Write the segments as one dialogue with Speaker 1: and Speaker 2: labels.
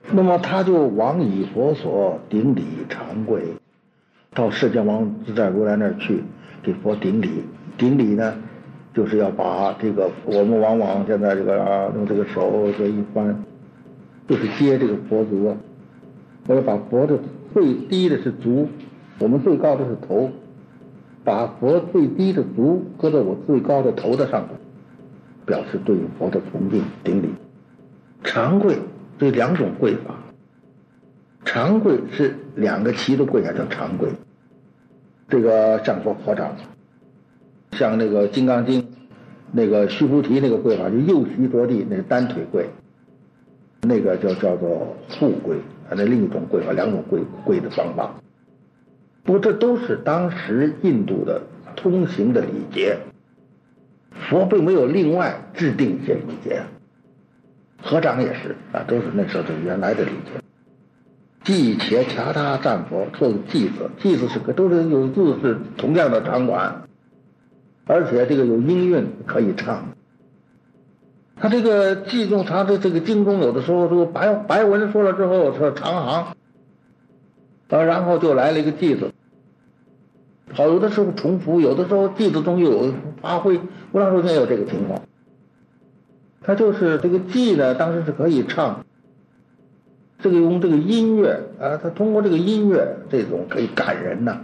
Speaker 1: 那么他就往以佛所顶礼长跪，到释迦王自在如来那儿去给佛顶礼。顶礼呢，就是要把这个我们往往现在这个用这个手这一翻，就是接这个佛足啊。我要把佛的最低的是足，我们最高的是头，把佛最低的足搁在我最高的头的上头，表示对佛的崇敬顶礼。长跪这两种跪法，长跪是两个齐的跪下叫长跪，这个像说合掌，像那个《金刚经》那个须菩提那个跪法，就右膝着地，那个单腿跪，那个叫做复跪，那另一种跪法，两种跪的方法。不过这都是当时印度的通行的礼节，佛并没有另外制定一些礼节。合掌也是都是那时候的原来的礼节。祭且掐他赞佛，做祭子，祭子是都是有字是同样的长短，而且这个有音韵可以唱。他这个记中他的这个经中有的时候这个白文说了之后是长行，然后就来了一个祭子，好有的时候重复，有的时候祭子中又有发挥，无量寿经也有这个情况。他就是这个祭呢，当时是可以唱，这个用这个音乐他通过这个音乐这种可以感人呐，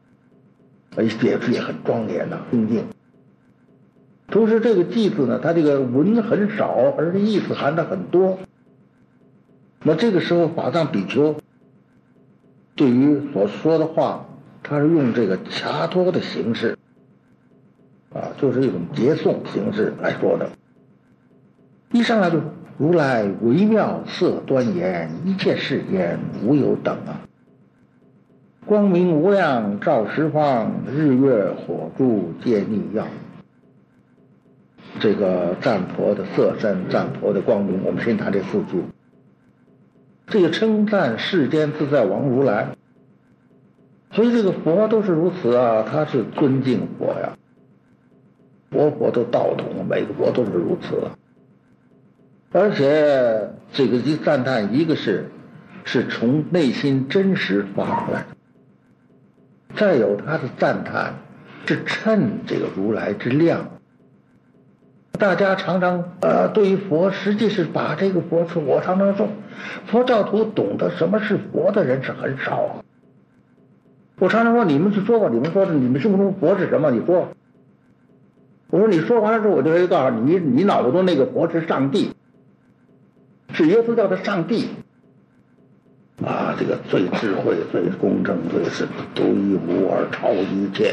Speaker 1: 也很庄严呐，恭敬。同时这个祭字呢，它这个文很少，而且意思含的很多。那这个时候法藏比丘对于所说的话，他是用这个掐托的形式就是一种结诵形式来说的。一上来就如来微妙色端严，一切世间无有等光明无量照十方，日月火柱皆逆耀。这个赞佛的色身，赞佛的光明，我们先谈这四句。这个称赞世间自在王如来，所以这个佛都是如此他是尊敬佛呀，佛都道统，每个佛都是如此。而且这个一赞叹，一个是从内心真实发出来的，再有他的赞叹是称这个如来之量。大家常常对于佛实际是把这个佛是，我常常说佛教徒懂得什么是佛的人是很少我常常说你们去说吧，你们说的你们心目中佛是什么，你说。我说你说完了之后，我就可以告诉你脑子中那个佛是上帝，是耶稣教的上帝这个最智慧最公正最是独一无二超一切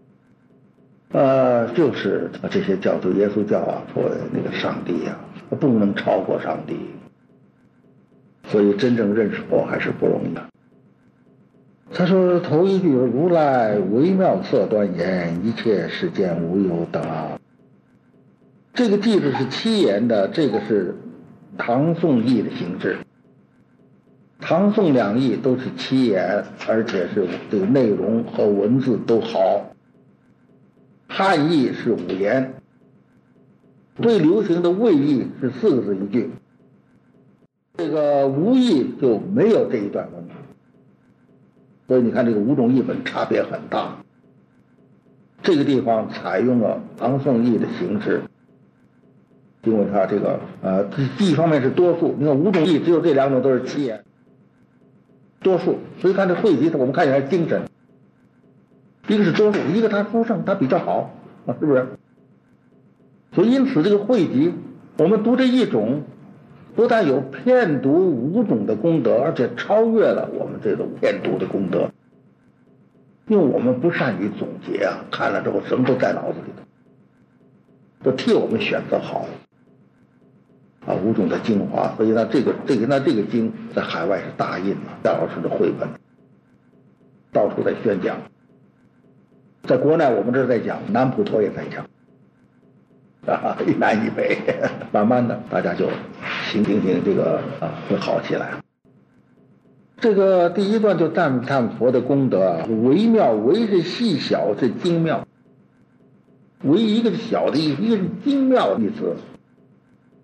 Speaker 1: 就是这些教徒耶稣教说那个上帝不能超过上帝，所以真正认识佛还是不容易的。他说头一句如来微妙色端严，一切世间无有等这个句子是七言的，这个是唐宋译的形式。唐宋两译都是七言，而且是这个内容和文字都好。汉译是五言，最流行的魏译是4个字一句，这个吴译就没有这一段文字。所以你看这个五种译本差别很大。这个地方采用了唐宋译的形式，因为它这个一方面是多数，你看五种译只有这两种都是七言，多数，所以看这汇集我们看起来精神。一个是多数，一个它殊胜，它比较好是不是？所以因此这个汇集，我们读这一种不但有遍读五种的功德，而且超越了我们这种遍读的功德。因为我们不善于总结看了之后什么都在脑子里头，都替我们选择好五种的精华。所以呢这个经在海外是大印夏老师的绘本到处在宣讲，在国内我们这儿在讲，南普陀也在讲一南一北，慢慢的大家就行这个会好起来。这个第一段就赞叹佛的功德微妙，微是细小是精妙，微一个是小的意思，一个是精妙的意思。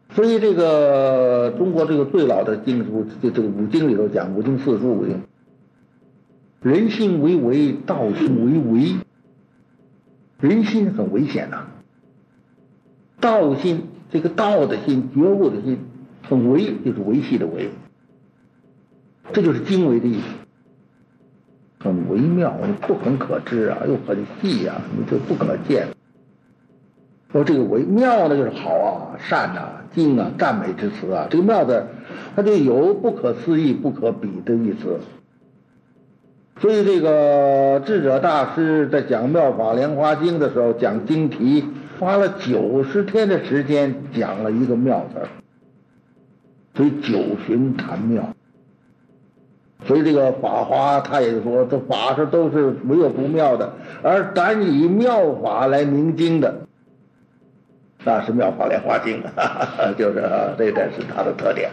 Speaker 1: 所以这个中国这个最老的经书，这个五经里头讲，五经四书五经，人心为为，道心为为。人心很危险呐，道心，这个道的心，觉悟的心，很微，就是维系的维，这就是精微的意思，很微妙，不很可知啊，又很细啊，你这不可见。说这个微妙呢，就是好啊、善啊、精啊、赞美之词啊，这个妙字，它就有不可思议、不可比的意思。所以这个智者大师在讲《妙法莲华经》的时候，讲经题，花了90天的时间讲了一个妙字，所以九旬谈妙。所以这个法华他也说，这法是都是没有不妙的，而单以妙法来明经的，那是《妙法莲华经》，就是这才是它的特点。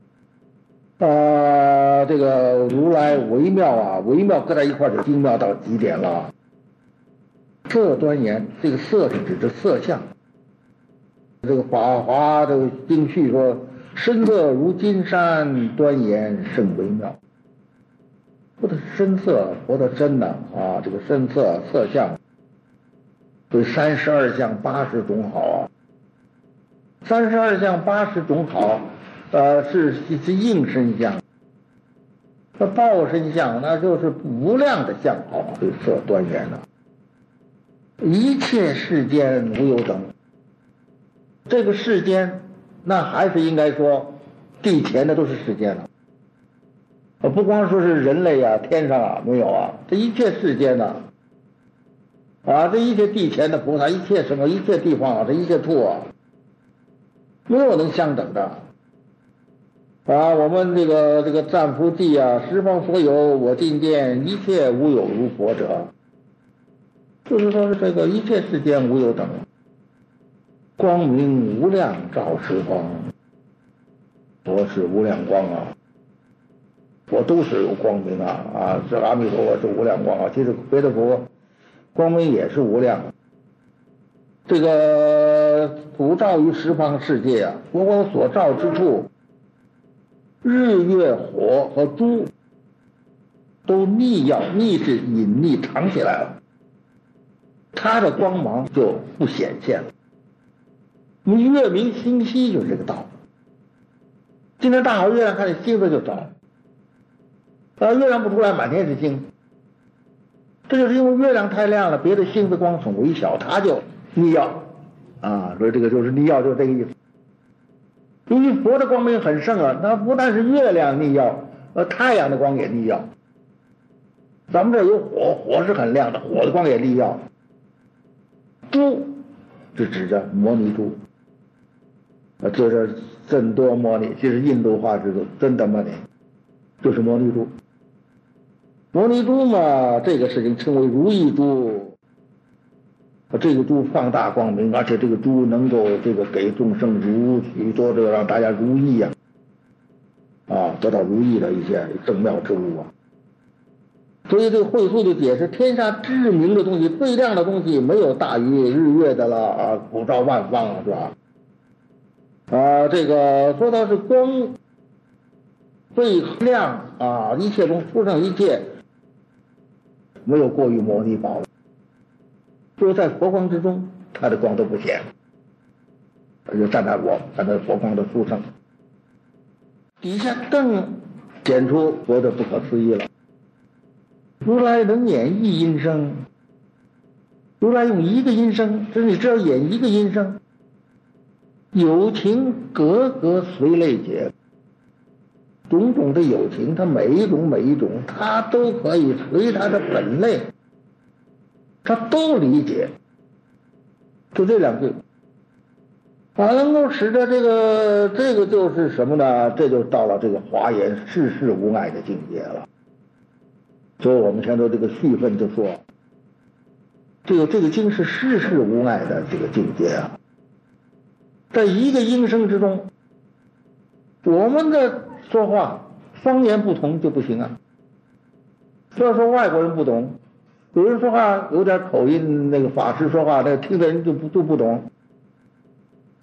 Speaker 1: 这个如来微妙啊，微妙搁在一块儿就精妙到极点了。色端严，这个色是指的色相。这个法华这个经序说，深色如金山，端严甚微妙。佛的深色，佛的真呢啊，这个深色色相，对32相80种好啊。32相80种好，是应身相。这报身相那就是无量的相好，对色端严了。一切世间无有等，这个世间那还是应该说地前的都是世间了，不光说是人类啊、天上啊没有啊，这一切世间呢，这一切地前的菩萨，一切什么，一切地方啊，这一切处啊，没有能相等的。我们这个赞佛偈啊，十方佛有我尽见，一切无有如佛者，就是说是这个一切世间无有等，光明无量照十方，佛是无量光啊，佛都是有光明啊，这阿弥陀佛是无量光啊，其实别的佛光明也是无量。这个普照于十方世界啊，佛光所照之处，日月火和珠都逆要，逆是隐匿藏起来了，它的光芒就不显现了。你月明星稀就是这个道理。今天大好月亮看见星子就着，月亮不出来满天是星，这就是因为月亮太亮了，别的星子光很微小，它就逆要所以这个就是逆要，就是这个意思。由于佛的光明很盛啊，那不但是月亮逆要，太阳的光也逆要。咱们这有火，火是很亮的，火的光也逆要。珠是指着摩尼珠，就是真多摩尼，其实印度话是真的摩尼，就是摩尼珠。摩尼珠嘛，这个事情称为如意珠。这个珠放大光明，而且这个珠能够这个给众生如许多这个让大家如意得到如意的一些正妙之物啊。所以这个慧素就解释，天下至明的东西、最亮的东西，没有大于日月的了普照万方是吧？这个说到是光最亮一切中出生一切，没有过于摩尼宝了。就在佛光之中，它的光都不显，就站在佛光的殊胜，底下更显出佛的不可思议了。如来能演一音声，如来用一个音声，就是你只要演一个音声，有情格格随类解，种种的有情，它每一种它都可以随它的本类，他都理解，就这两句能够使得这个就是什么呢？这就到了这个华严世事无碍的境界了。所以我们前头这个序分就说，这个经是世事无碍的这个境界啊。在一个音声之中，我们的说话方言不同就不行啊。所以说外国人不懂，有人说话有点口音，那个法师说话，那听的人就不懂。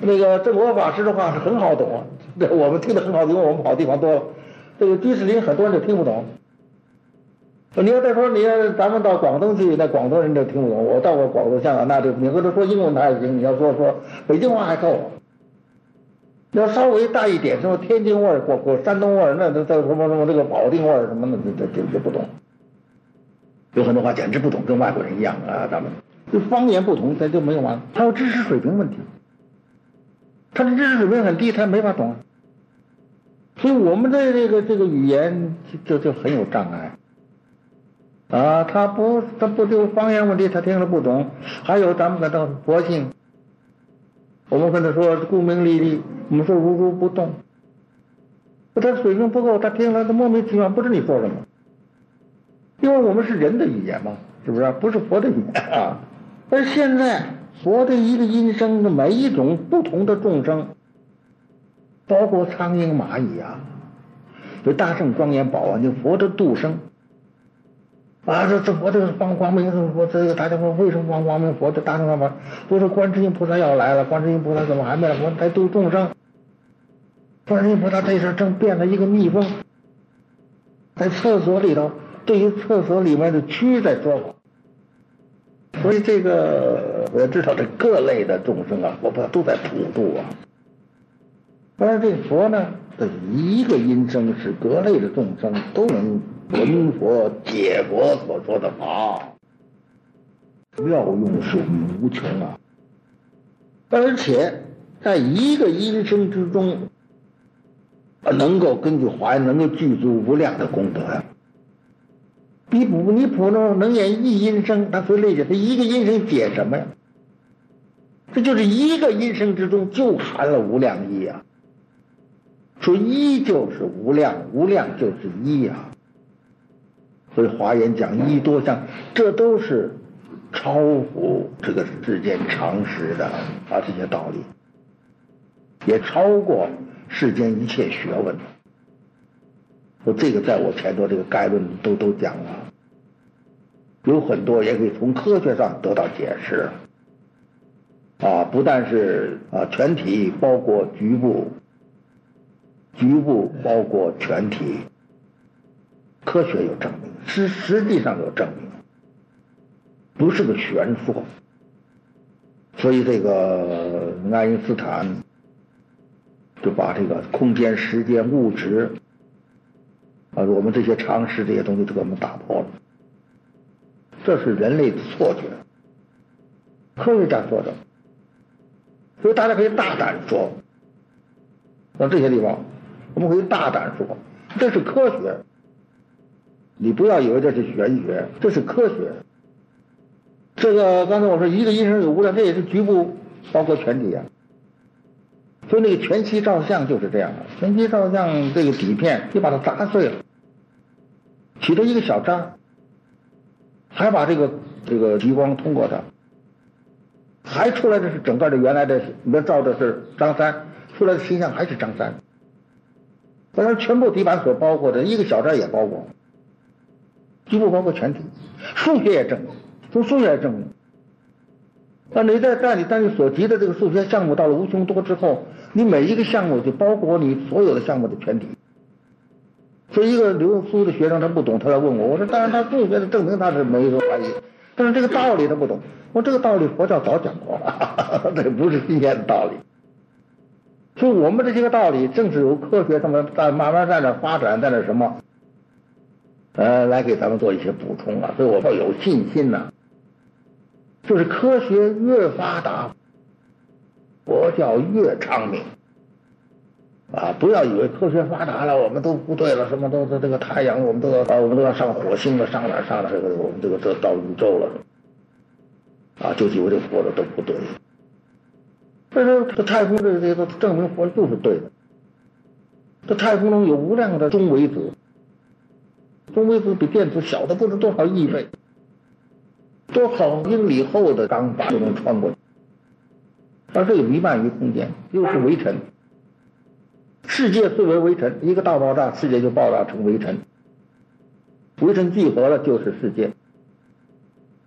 Speaker 1: 那个正果法师的话是很好懂啊，我们听得很好，因为我们跑地方多了。这个居士林很多人就听不懂。你要再说咱们到广东去，那广东人就听不懂。我到过广东、香港，那就你和他说英文他也行，你要说北京话还够。要稍微带一点什么天津味儿或山东味儿，那这什么这个保定味儿什么的，这不懂。有很多话简直不懂，跟外国人一样啊，咱们就方言不同，咱就没有完。还有知识水平问题，他的知识水平很低，他没法懂。所以我们的这个语言就很有障碍。啊，他不就方言问题，他听了不懂。还有咱们跟他佛性，我们跟他说顾名利利，我们说如如不动，他水平不够，他听了他莫名其妙，不知你说什么。因为我们是人的语言嘛，是不是？不是佛的语言啊。而现在佛的一个音声，每一种不同的众生，包括苍蝇蚂蚁啊，就大圣庄严宝啊，就佛的度生。啊，这佛这个光明佛，这个大家说为什么光明佛的大圣方法？都是观世音菩萨要来了，观世音菩萨怎么还没来？我才度众生。观世音菩萨这事正变了一个蜜蜂，在厕所里头，对于厕所里面的蛆在说法。所以这个我要知道这各类的众生啊，佛都在普度啊。而这佛呢，这一个音声使各类的众生都能闻佛解佛所说的法，妙用是无穷啊！而且在一个音声之中，能够根据华严能够具足无量的功德呀。你普能演一音声，他所理解，他一个音声解什么呀？这就是一个音声之中就含了无量义啊！说一就是无量，无量就是一啊！所以华严讲一多相，这都是超乎这个世间常识的啊，这些道理也超过世间一切学问。说这个在我前头这个概论都讲了，有很多也可以从科学上得到解释啊，不但是全体包括局部，局部包括全体，科学有证明，实际上有证明，不是个玄说。所以这个爱因斯坦就把这个空间、时间、物质我们这些常识这些东西都给我们打破了，这是人类的错觉，科学家说的。所以大家可以大胆说，到这些地方我们可以大胆说，这是科学，你不要以为这是玄学，这是科学。这个刚才我说一个音声有无量，这也是局部包括全体啊。所以那个全息照相就是这样的，全息照相这个底片你把它砸碎了，取了一个小渣，还把这个极光通过它，还出来的是整个的原来的，里面照的是张三，出来的形象还是张三。当然全部底板所包括的一个小渣也包括，局部包括全体。数学也证明，从数学也证明。那你在你所及的这个数学项目到了无穷多之后，你每一个项目就包括你所有的项目的全体。所以一个留苏的学生他不懂，他来问我，我说当然他数学的证明他是没有怀疑，但是这个道理他不懂。我这个道理佛教早讲过了，这不是今天的道理。所以我们这些个道理正是由科学上面在慢慢在那发展，在那什么来给咱们做一些补充啊。所以我要有信心呢，就是科学越发达，佛教越昌明啊！不要以为科学发达了我们都不对了，什么都这个太阳我们都要上火星了，上哪儿上哪儿，这个我们这个到宇宙了啊，就以为这个佛的都不对。但是这太空这个证明佛就是对的。这太空中有无量的中微子，中微子比电子小的不知多少亿倍，多少英里厚的钢板就能穿过去，而这个弥漫于空间，又是微尘。世界虽为微尘，一个大爆炸，世界就爆炸成微尘，微尘聚合了就是世界。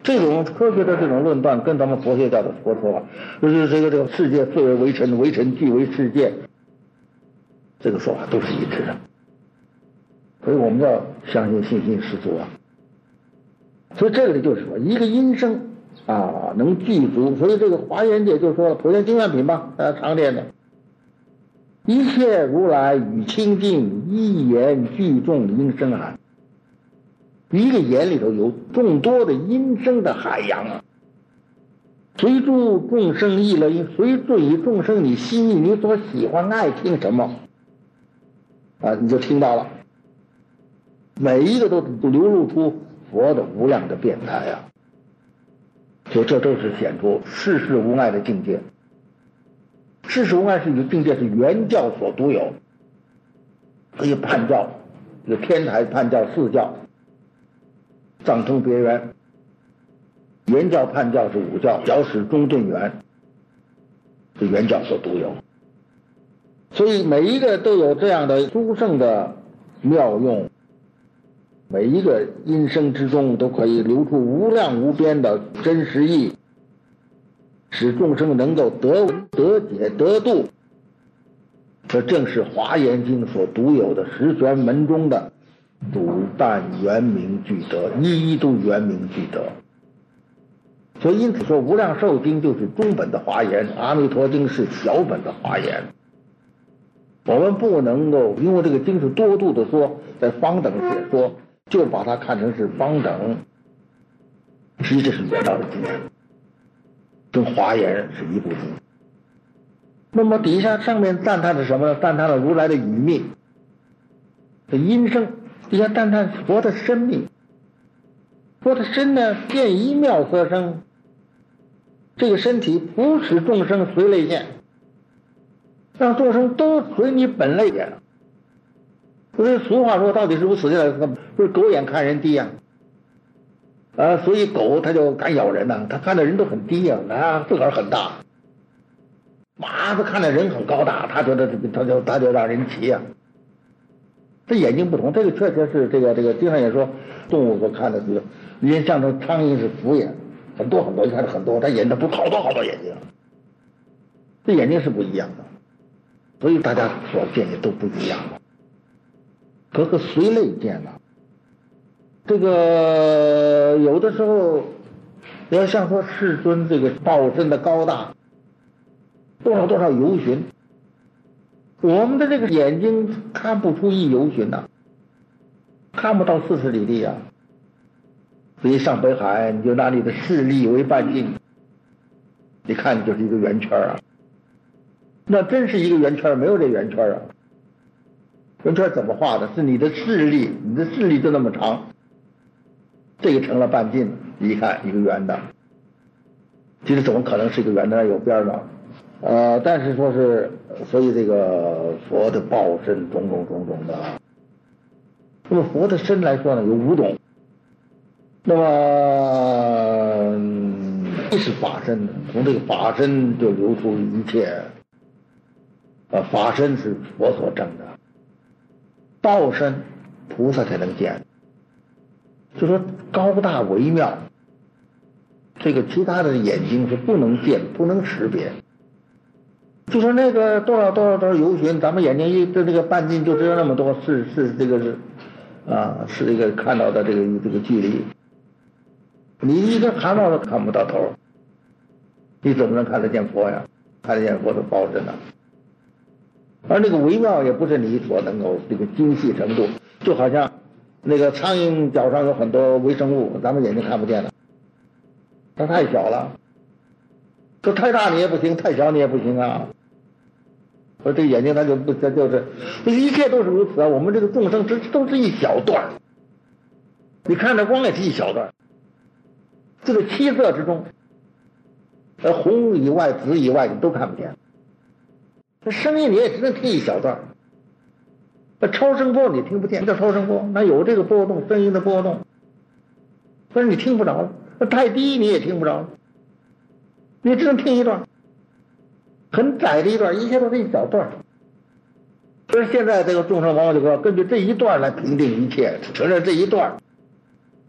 Speaker 1: 这种科学的这种论断跟咱们佛学教的说法，就是这个世界四维为尘，为尘即为世界，这个说法都是一致的。所以我们要相信信心十足啊。所以这里就是说，一个音声啊能具足，所以这个华严界就说了，普贤经愿品吧，大家常念的，一切如来语清净，一言具众音声海。一个眼里头有众多的音声的海洋啊，随诸众生意乐音，随注于众生你心意，你所喜欢爱听什么啊，你就听到了，每一个都流露出佛的无量的辩才啊，所以这都是显出世事无碍的境界。世事无碍是一个境界，是原教所独有，所以判教，这个天台判教四教，藏通别圆，原教判教是五教，小始中顿圆，是原教所独有。所以每一个都有这样的殊胜的妙用，每一个音声之中都可以流出无量无边的真实义，使众生能够得闻得解得度。这正是华严经所独有的十玄门中的主但圆明具德，一一都圆明具德。所以因此说无量寿经就是中本的华严，阿弥陀经是小本的华严。我们不能够因为这个经是多度的说，在方等解说，就把它看成是方等，实际这是远道的经验，跟华严是一部经。那么底下上面赞叹的什么呢？赞叹了如来的语命的音声，底下赞叹佛的生命。佛的身呢，见一妙色声，这个身体不使众生随类见，让众生都随你本类见。所以俗话说到底是如此的，不是狗眼看人低啊，所以狗它就敢咬人呐，它看的人都很低啊，自个儿很大。马它看的人很高大，它觉得它就让人骑啊。这眼睛不同，这个确实是这个经上也说，动物所看的是，人像这苍蝇是俯眼，很多很多，你看着很多，它眼睛不好多好多眼睛，这眼睛是不一样的，所以大家所见也都不一样的，各个随类见了。这个有的时候要像说世尊这个报身的高大，多少多少游巡，我们的这个眼睛看不出一游巡呐，看不到40里地啊。所以上北海，你就拿你的视力为半径，你看就是一个圆圈啊。那真是一个圆圈，没有这圆圈啊。圆圈怎么画的？是你的视力，你的视力就那么长，这个成了半径，你看一个圆的。其实怎么可能是一个圆的？有边呢？但是说是，所以这个佛的报身种种的。那么佛的身来说呢，有5种。那么一是法身，从这个法身就流出一切。法身是佛所证的，报身菩萨才能见。就说高大微妙，这个其他的眼睛是不能见、不能识别。就说那个多少游巡，咱们眼睛一这个半径就只有那么多，是这个是这个看到的这个距离。你一个汗毛都看不到头，你怎么能看得见佛呀？看得见佛的报身呢？而那个微妙也不是你所能够这个精细程度，就好像那个苍蝇脚上有很多微生物，咱们眼睛看不见的，它太小了。说太大你也不行，太小你也不行啊。说这眼睛它就是一切都是如此啊。我们这个众生都是一小段，你看着光也是一小段。这个七色之中，红以外、紫以外你都看不见。这声音你也只能听一小段，那超声波你听不见，叫超声波，那有这个波动，声音的波动，但是你听不着了。那太低你也听不着，你只能听一段，很窄的一段，一切都是一小段。所以现在这个众生往往就说根据这一段来评定一切，承认这一段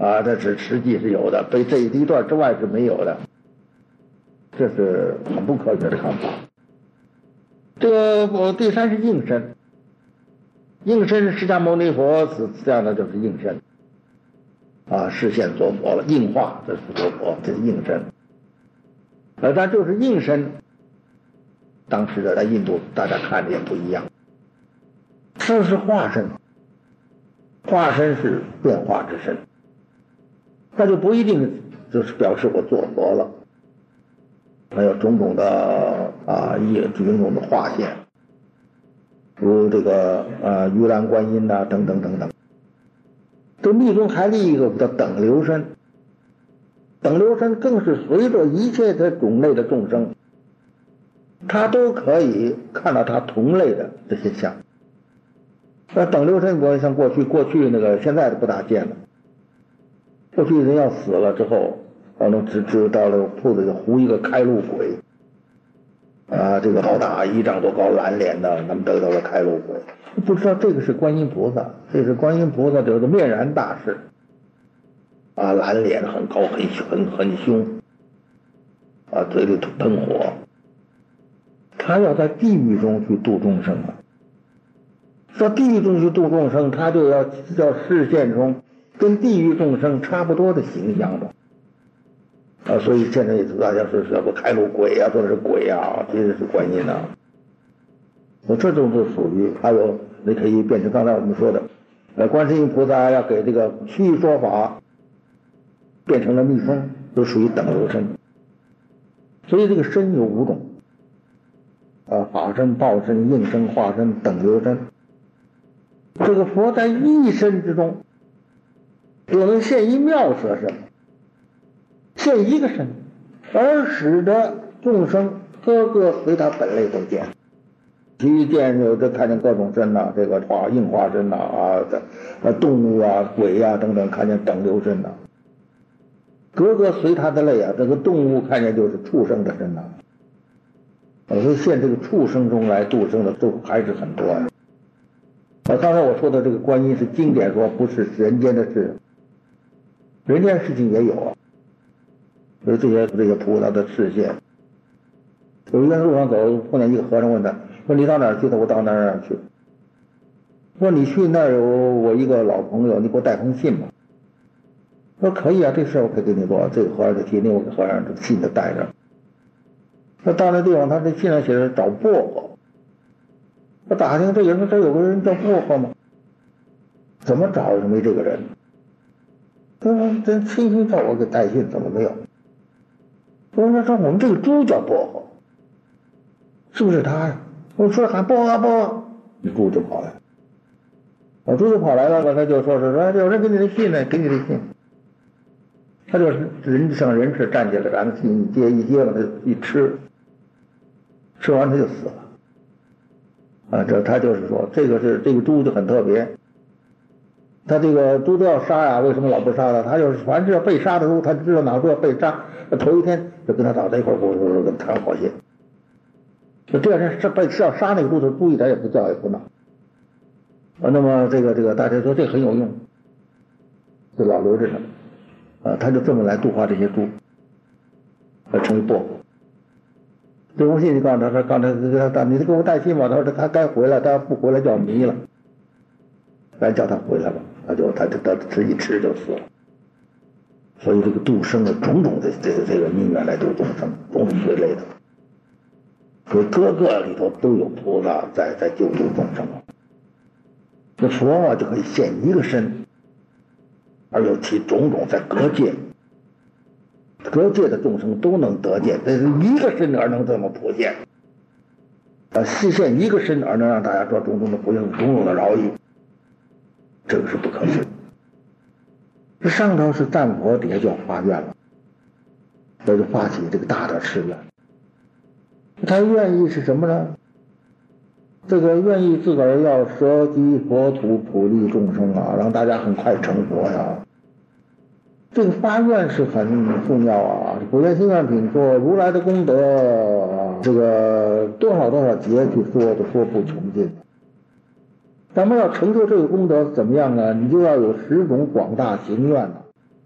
Speaker 1: 这是实际是有的，被这一段之外是没有的，这是很不科学的看法。这个第三是应身，应身释迦牟尼佛是这样的，就是应身视现作佛了，应化这是作佛，这是应身。但就是应身，当时的在印度大家看的也不一样。这是化身，化身是变化之身，那就不一定就是表示我做佛了，还有种种的种种的化现，如这个盂兰观音等等等等。这密宗还立一个叫等流身，等流身更是随着一切的种类的众生，他都可以看到他同类的这些相。那等流身国像过去那个现在都不大见了。过去人要死了之后，能只到了铺子就糊一个开路鬼，这个高大1丈多高蓝脸的，他们得到了开路鬼。不知道这个是观音菩萨，这是观音菩萨就是面燃大士，蓝脸很高很凶，嘴里喷火，他要在地狱中去度众生啊。到地狱中去度众生，他就要示现出跟地狱众生差不多的形象吧。所以现在也知道要是不开路鬼说的是鬼其实是观音这种就属于，还有你可以变成刚才我们说的，观世音菩萨要给这个虚说法变成了密封，都属于等流身。所以这个身有5种，法身、报身、应身、化身、等流身。这个佛在一身之中又能现一妙色身，现一个身，而使得众生个个随他本类都见。其见有的看见各种身这个应化身动物鬼等等，看见等流身个个随他的类这个动物看见就是畜生的身所以现这个畜生中来度生的都还是很多刚才我说的这个观音是经典说不是人间的事，人间事情也有所以这些菩萨的示现。有一天路上走，碰见一个和尚问他说：“你到哪儿去？”我到哪儿去。说：“你去那儿有我一个老朋友，你给我带封信吧。”说：“可以这事我可以给你做。”这个和尚就替那个和尚这信就带着。说到那地方，他这信上写着找薄荷。我打听这有个人叫薄荷吗？怎么找也没这个人。他说：“真轻轻叫我给带信，怎么没有？”我说：“我们这个猪叫薄荷，是不是他呀？”我说：“喊薄荷薄荷。”猪就跑来了，猪就跑来了，他就说有人给你的信呢，给你的信。他就是像人似站起来，把那信一接往他一吃，吃完他就死了。他就是说这个猪就很特别，他这个猪都要杀为什么老不杀他？他就是凡是要被杀的猪，他知道哪个猪要被杀，头一天就跟他倒在一块儿，跟谈好些。就第二天是要杀那个猪的猪一点也不叫也不闹。那么这个大家说这很有用，就老留着呢。他就这么来度化这些猪，成为薄荷。这封信就告诉他说：“刚才你给我带信吧。”他说：“他该回来，他不回来就要迷了，咱叫他回来吧。”他就一吃就死了。所以这个度生的种种的这个因缘来度众生，种种随类的，所以各个里头都有菩萨在救度众生。这佛就可以现一个身，而有其种种在各界的众生都能得见，这是一个身而能这么普现，示现一个身而能让大家做种种的不幸、种种的饶益，这个是不可思议。这上头是赞佛，底下就要发愿了，这就发起这个大的誓愿。他愿意是什么呢？这个愿意自个儿要舍己佛土，普利众生让大家很快成佛呀。这个发愿是很重要普贤行愿品说如来的功德这个多少劫去说都说不穷尽。咱们要成就这个功德怎么样呢？你就要有10种广大行愿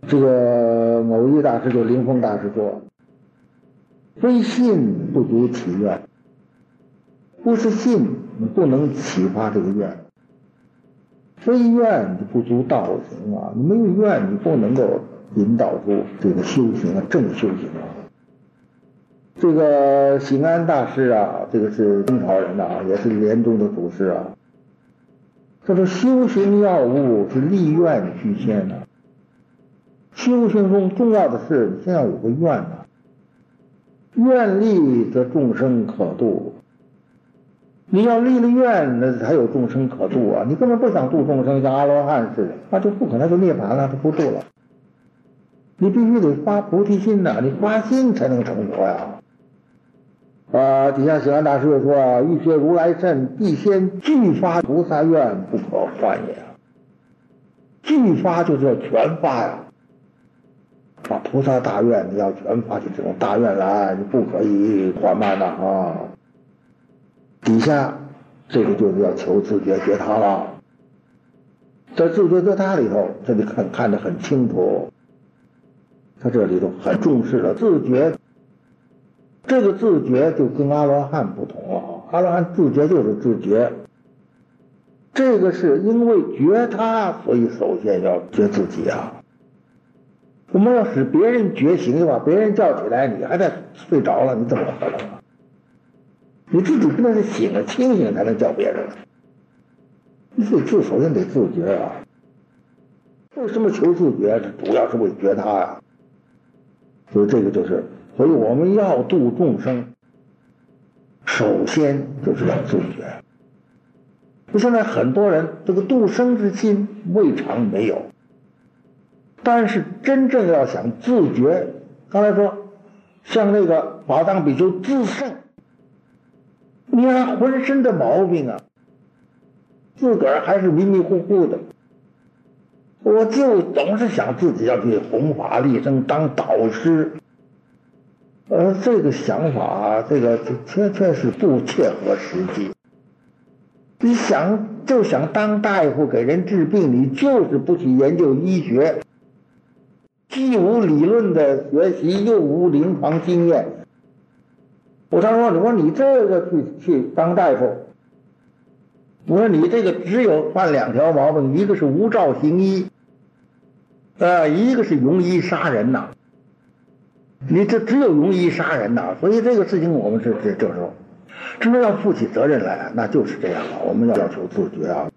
Speaker 1: 这个某一大师就灵峰大师说，非信不足起愿，不是信你不能启发这个愿，非愿你不足道行啊，你没有愿你不能够引导出这个修行啊，正修行啊。这个醒安大师啊，这个是清朝人啊，也是莲宗的祖师啊。他说修行要务是立愿居先啊，修行中重要的是你先要有个愿啊，愿立则众生可度。你要立了愿，那才有众生可度啊！你根本不想度众生，像阿罗汉似的，那就不可能就涅槃了，就不度了。你必须得发菩提心呐，你发心才能成佛呀。底下醒安大师又说啊，欲学如来甚，必先具发菩萨愿，不可换也。具发就是要全发呀，把菩萨大愿你要全发起这种大愿来，你不可以缓慢的啊。底下这个就是要求自觉觉他了，在自觉觉他里头，这里看得很清楚，他这里头很重视了自觉。这个自觉就跟阿罗汉不同了，阿罗汉自觉就是自觉，这个是因为觉他，所以首先要觉自己啊。我们要使别人觉醒，就把别人叫起来，你还在睡着了，你怎么可能啊？你自己不能是醒了清醒才能叫别人，你首先得自觉啊。为什么求自觉？主要是为觉他啊。所以这个就是，所以我们要度众生，首先就是要自觉。现在很多人这个度生之心未尝没有，但是真正要想自觉，刚才说像那个法藏比丘自胜，你看浑身的毛病啊，自个儿还是迷迷糊糊的，我就总是想自己要去弘法利生当导师，这个想法啊，这个确实不切合实际。你想当大夫给人治病，你就是不去研究医学，既无理论的学习，又无临床经验。我常说，我说你这个去当大夫，我说你这个只有犯两条毛病，一个是无照行医，一个是容易杀人呐。你这只有容易杀人呐，所以这个事情我们是这时候真的要负起责任来，那就是这样了。我们要求自觉啊。